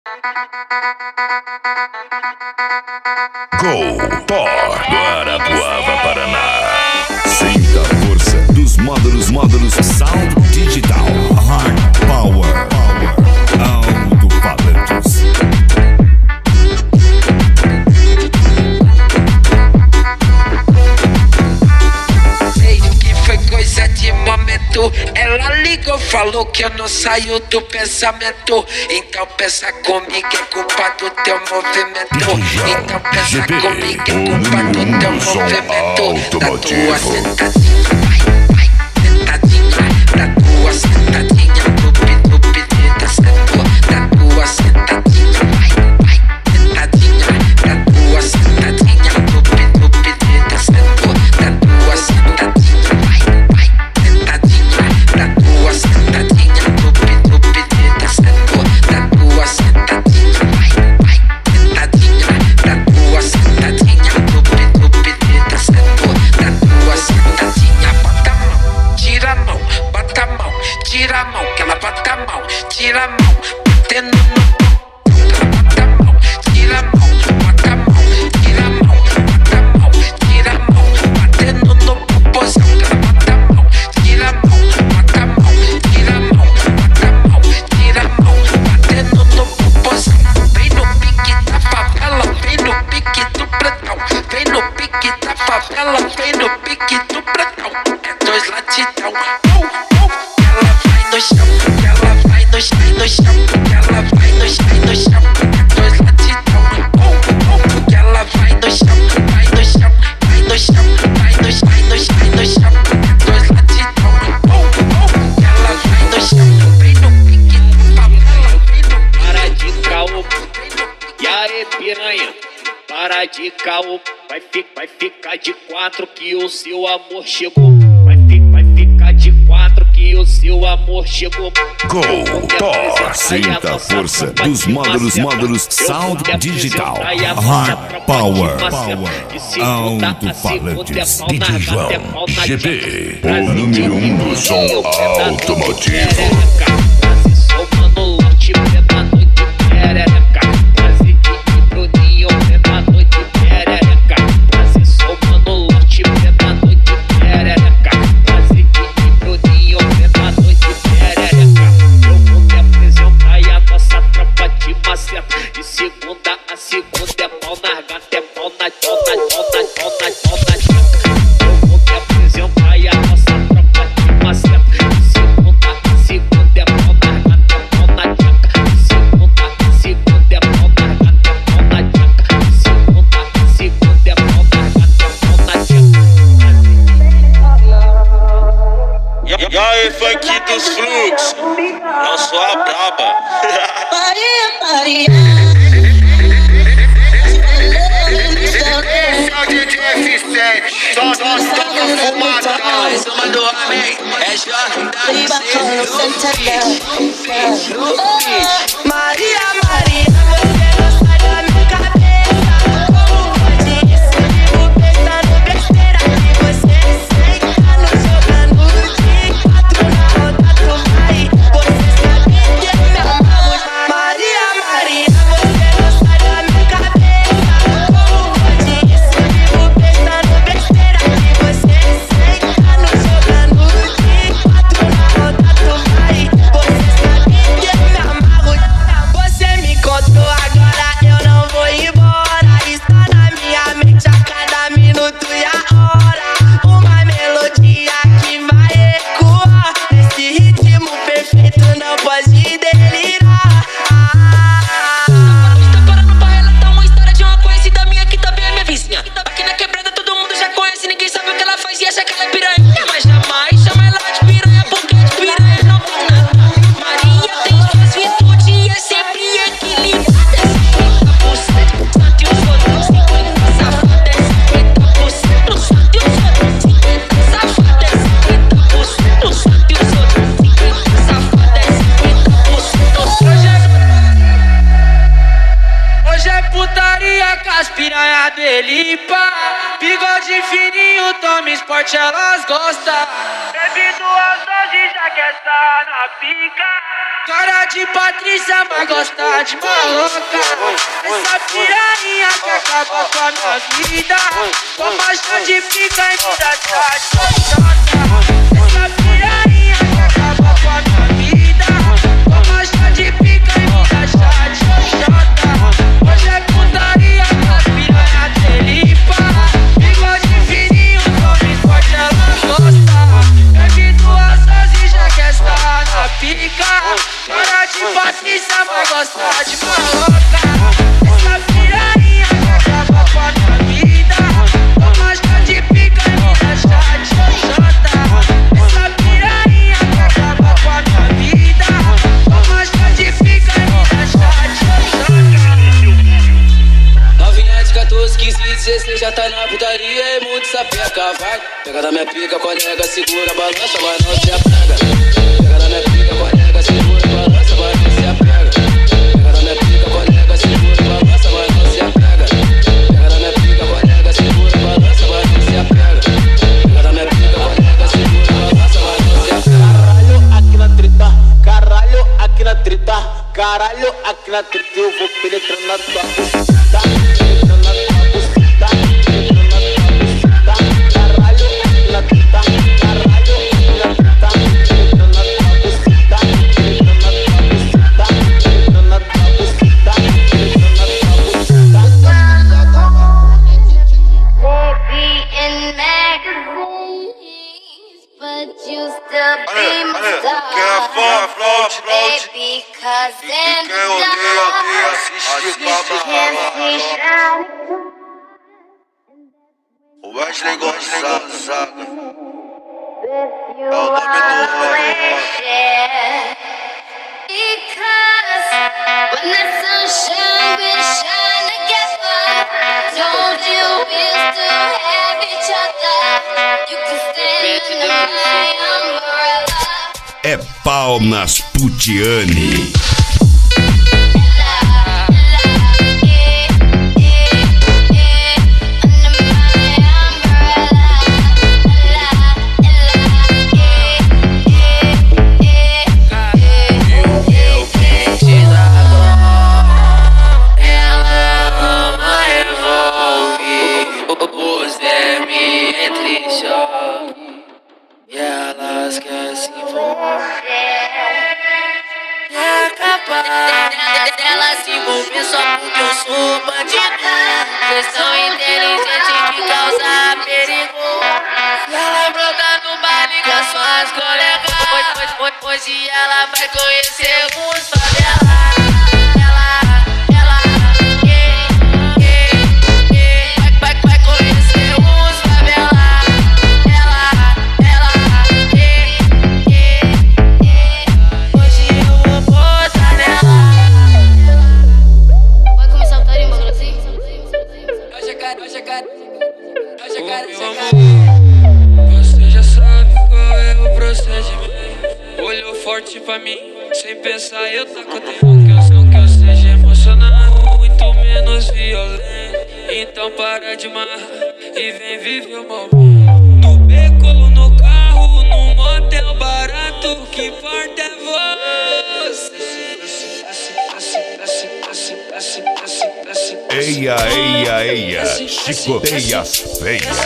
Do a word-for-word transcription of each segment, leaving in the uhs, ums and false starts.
Go, Thor, Guarapuava, Paraná. Sinta a força dos módulos, módulos Sound Digital. Hard Power, Power, alto-falantes. Sei que foi coisa de momento. Ela ligou, falou que eu não saio do pensamento. Então pensa comigo, é culpa do teu movimento. Então pensa comigo, é culpa do teu movimento. Da tua sentadinha, vai, vai, sentadinha. Da tua sentadinha, lupi, lupi, da setor. Da tua sentadinha, vai, vai, sentadinha. Da tua sentadinha, lupi, lupi, da setor. Da tua sentadinha, vai, vai, sentadinha. Da tua sentadinha, lupi, lupi, da setor. Da tua sentadinha, vai, vai, sentadinha. Da tua sentadinha, lupi, lupi, da setor. Da tua sentadinha, bota a mão, tira a mão, bota a mão, tira a mão, que ela bota a mão, tira a mão, batendo no bota a mão, tira a mão, bota a mão, tira a mão, bota a mão, tira a mão, batendo no popozão, que ela bota a mão, tira a mão, bota a mão, tira a mão, bota a mão, tira a mão, batendo no popozão. Vem no pique da favela, vem no pique do pretão, vem no pique da favela, vem no pique do pretão. É dois latidão. Ela vai no chão, ela vai no chão, no chão, ela vai no chão, no chão. É dois latidão. Ela vai no chão, vai no chão, vai no chão, vai no chão, vai no chão, vai no chão. É dois latidão. Ela vai no chão, vem no pique da favela, vem no pique. Para de caô, e aí piranha, para de caô, vai, fi, vai ficar de quatro que o seu amor chegou. Vai, fi, vai ficar de quatro que o seu amor chegou. Go, Thor, sinta a força dos módulos, módulos Sound Digital. Hard Power, Power, alto-falantes. D J João, G P, o número um do som automotivo. De segunda a segunda é pau na gata, é pau na, pau na, pau na, pau na, pau na jaca. Eu vou te apresentar aí a nossa tropa de maceta. De segunda a segunda é pau na gata, é pau na jaca. De segunda a segunda é pau na gata, é pau na jaca. De segunda a segunda é pau na gata, é pau na jaca. E aí, funk dos fluxos, não sou a braba. Maria, Maria. Esse é o D J F sete, só nós toca fumadão. Mais uma do homem, é J W C no beat. Maria, Maria, você não sai da minha cabeça. Como pode isso? Vivo pensando besteira que você senta no jogando de quatro na roda tu vai. Você sabe que eu me amo. Maria, Maria, você não sai da minha cabeça. Como pode isso? Vivo pensando besteira que você senta no jogando de quatro na roda tu vai. Você sabe que eu me amarro. Você me contou, agora eu não vou embora. Está na minha mente a cada minuto e a hora. Uma melodia que vai ecoar. Nesse ritmo perfeito não pode delirar. Está parando pra relatar uma história de uma conhecida minha que também é minha vizinha. Aqui na quebrada todo mundo já conhece, ninguém sabe o que ela faz e acha que ela é piranha. Mas jamais chama ela de piranha, porque de piranha não tem nada. Maria tem suas virtudes e é sempre equilibrada. cinquenta por cento santo e os outros cinquenta safadas. cinquenta por cento santo e os outros cinquenta safadas. cinquenta por cento santo e os outros cinquenta safadas. cinquenta por cento Hoje é, hoje é putaria com as piranha do Elipa. Bigode fininho, toma esporte, elas gostam. vi duas doses, já quer estar na pica. Cara de Patrícia, mas gosta de maloca. Essa piranha que acaba com a minha vida. Toma chá de pica e me dá chá de xoxota. Essa piranha que acaba com a minha vida. Toma chá de pica e me dá chá de xoxota. Hoje é putaria que as piranha te limpa. Bigode fininho, some forte, ela gosta. Pegue duas doses, já quer estar na pica. Cara de Patrícia, mas gosta de maloca. Essa piranha que acaba com a minha vida. Toma chá de pica e me dá chá de xoxota. Essa piranha que acaba com a minha vida. Toma chá de pica e me dá chá de xoxota. Novinha de catorze, quinze, dezesseis já tá na putaria e muito sapeca, vai. Pega da minha pica, colega, segura, balança, mas não se apega. Pega da minha pica, colega, segura, balança, mas não se apega. Pega da minha pica, colega, segura, balança, mas não se apega. Pega da minha pica, colega, segura, balança, mas não se apega. Pega da minha pica, colega, segura, balança, mas não se apega. Caralho, aqui na treta, caralho, aqui na treta, caralho, aqui na treta, eu vou penetrando na tua buceta, penetrando na tua buceta, penetrando na tua buceta, caralho, aqui na treta, caralho, aqui na treta, penetrando na tua buceta, penetrando na tua buceta, penetrando na tua buceta, penetrando na tua buceta. Baby in magazines, but you still be my star. Baby, cause in the dark, you can't see shining. O Wesley Gonzaga. With you always share. Because when the sun shines, we shine together. Told you we'll still have each other. You can stand under my umbrella. É pau nas Putiane. Ela se envolver só porque eu sou bandido. Vocês são inteligentes que causam perigo. E ela brota no baile com as suas colegas. Hoje, hoje, hoje ela vai conhecer os favelas. Ela, ela, yeah, yeah, yeah. Vai, vai, vai conhecer os favelas. Ela, ela, yeah, yeah, yeah. Hoje eu vou botar nela. Vai começar o tarimba, assim? Hoje é cara, hoje é cara. Hoje é cara, hoje é cara. Você já sabe qual é o procedimento. Olhou forte pra mim, sem pensar eu taco dentro. Não que eu, não que eu seja emocionado, muito menos violento. Então para de marra e vem viver o momento. No beco ou no carro, num motel barato, o que importa é você. Eia, eia, eia, chicoteias feias.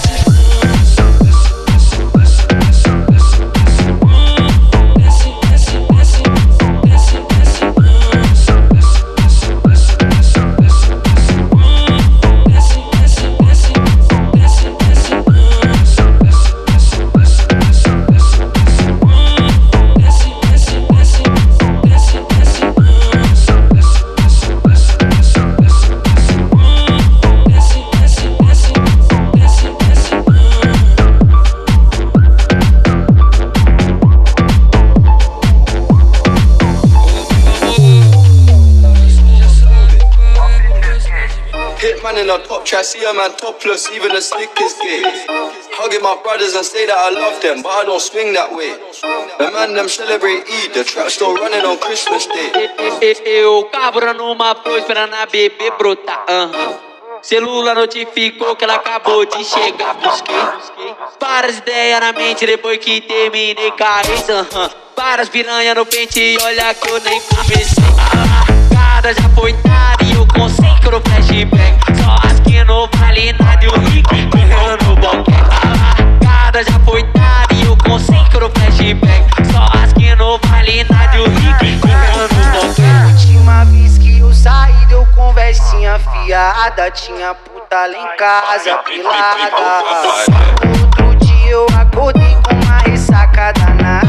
In a top try, see a man topless, even the slickest gay. Hugging my brothers and say that I love them, but I don't swing that way. The man them celebrate Eid, the trap still running on Christmas Day. Eu cabra numa pro esperando a bebê brotar. Uh-huh. Celular notificou que ela acabou de chegar. Busquei várias ideias na mente depois que terminei com a ex. Uhum. Várias piranha no pente e olha que eu nem comecei. A largada já foi tarde e eu consigo no flashback. Só as que não vale nada e o Rick correndo no boquete. A largada já foi tarde e eu consigo no flashback. Só as que não vale nada e o Rick correndo no boquete. Última vez que eu saí deu conversinha fiada. Tinha puta lá em casa pilada. Outro dia eu acordei com uma ressaca danada.